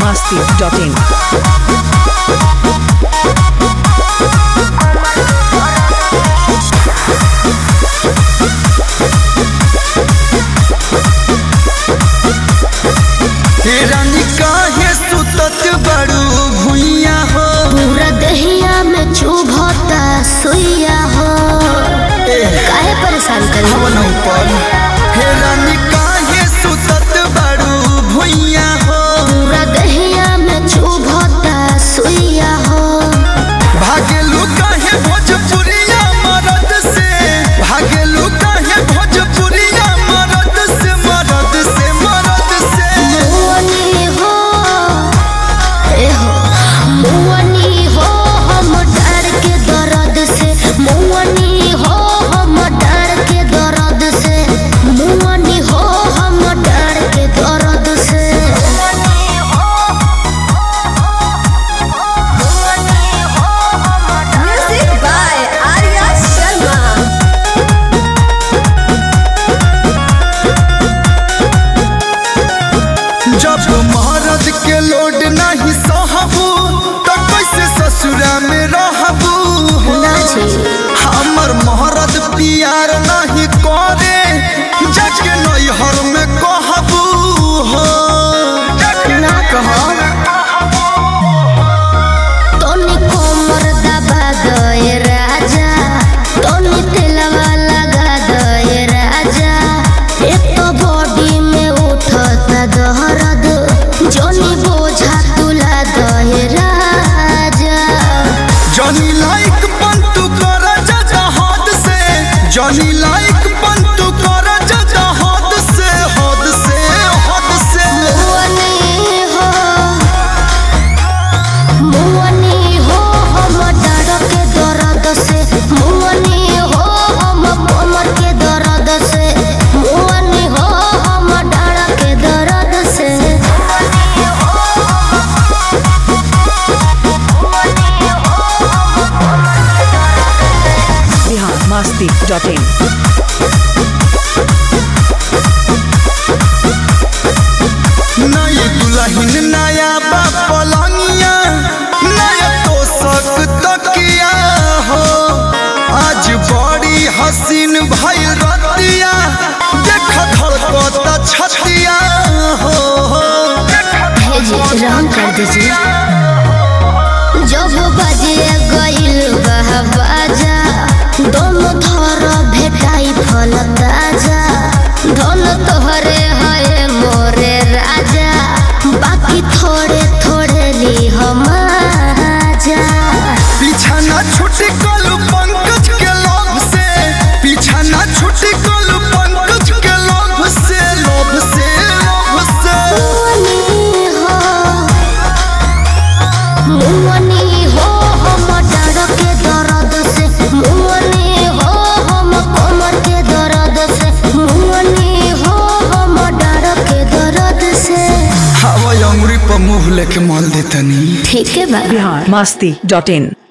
biharmasti.in रानी काहे सुतत बड़ू भुइया हो पूरा दहिया में चुभता सुइया हो काहे परेशान कर हे रानी काहे सुतत बड़ू भुइया हो पूरा दहिया में चुभता सुइया हो भागेलू काहे भोजपुरिया मरद से भागेलू काहे भोजपुरिया मरद से मरद से मरद से मुअनी हो ए हो मुअनी हो हम डर के दर्द से मुअनी हो हम डर के दर्द से मुअनी हो हम डर के दर्द से Music by Arya Sharma. जब महाराज के लोड नहीं सहबू तो कैसे ससुरा में रहबू ना जी हमर महाराज प्यार नहीं करे जाके नैहर में कहबू हो ना कहो तोनी कोमर दबा दे राजा तोनी तेलवा लगा दे राजा एक तो बॉडी में उठता दर्द जोनी बोझा तुला दे राजा जॉनी लाइक पंतु कर जा हद से जॉनी लाइक पंतु कर जा हद से हद से हद से मुअनी हो हम डर के दर्द से मुअनी हो हम कमर के दर्द से मुअनी हो हम डर के दर्द से biharmasti.in नई दुल्हन नया पलंगिया नया तोशक तकिया हो आज बड़ी हसीन भइल रतिया देख धड़कता छतिया हो भेजिए रहम कर दीजिए जब बजे गइल बह बाजा दोनों थर भेटाई फल ताजा धन तोहरे है मोरे राजा बाकी थोड़े थोड़े ली हम आजा पीछा ना छुटी कल पंकज के लोभ से पीछा ना छुटी कल पंकज के लोभ से लोभ से लोभ से मुअनी हो हम डर के दर्द से मुअनी हो हम कमर के दर्द से मुअनी हो हम डर के दर्द से हवा अंगुरी पर मुँह लेके माल देतनी ठीक है बा biharmasti.in